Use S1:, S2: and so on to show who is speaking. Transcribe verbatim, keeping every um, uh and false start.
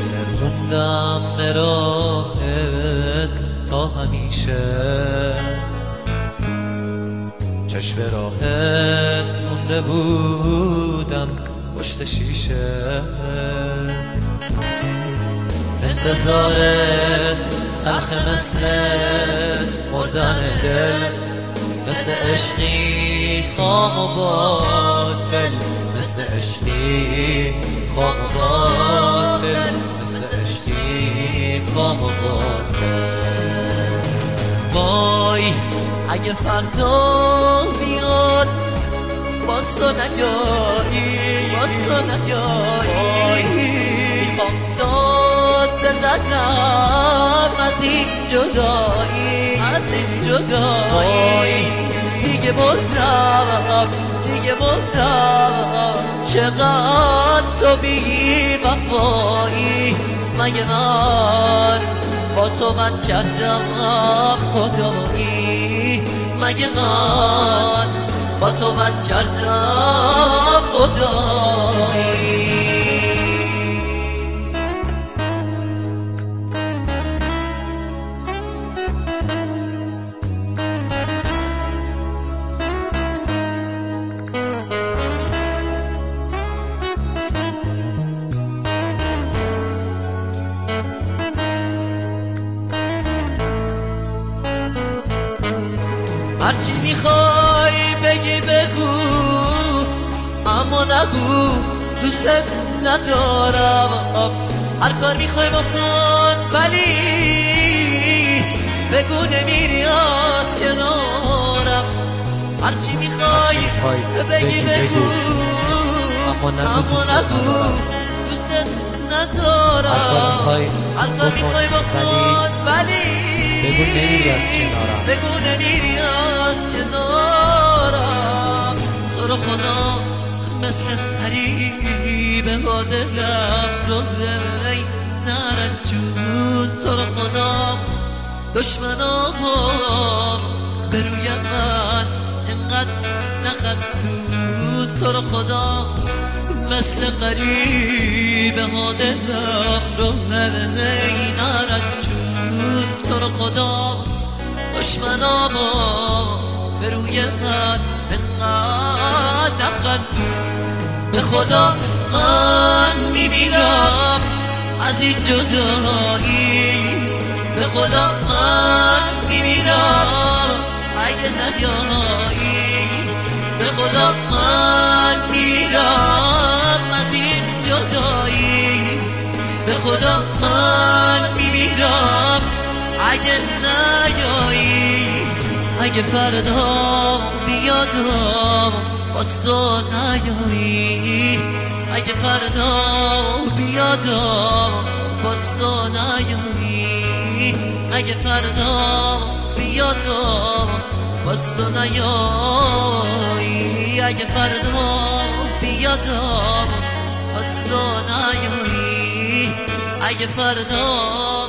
S1: سرگندم به راهت تا همیشه، چشم راهت مونده بودم پشت شیشه. انتظارت تلخ مثل مردن دل، مثل عشقی خام و باطل، مثل عشقی خام و باطل، مثل عشقی خام و باطل. وای اگه فردا بیاد باز تو نیایی، باز تو نیایی، میخوام داد بزنم از این جدایی، از این جدایی. دیگه مردم، دیگه مردم، چقدر تو بی وفایی. مگه من با تو بد کردم خدایی، مگه من با تو بد کردم خدایی. هرچی میخوای بگی بگو، اما نگو دوست ندارم. هر کار میخوای بکن ولی بگو نمیری از کنارم. هرچی میخوای بگی بگو، اما نگو دوست ندارم. هر کار میخوای بکن ولی
S2: بگو نمیری از کنارم،
S1: بگو نمیری از کنارم. تو رو خدا مثل قریبه ها دلم رو ای نرنجون. تو رو خدا دشمنام به روی من انقدر نخندون. تو رو خدا مثل قریبه ها دلم رو ای نرنجون. تو رو خدا دشمنامو به روی من انقدر نخندون. به خدا من میبینم از این جدایی، به خدا من میبینم اگه نیایی، به خدا من میبینم از این جدایی، به خدا من میبینم اگه نیایی. اگه فردا بیادم باز تو نیایی، اگه فردا بیادم باز تو نیایی، اگه فردا بیادم باز تو نیایی، اگه فردا بیادم باز تو نیایی، اگه فردا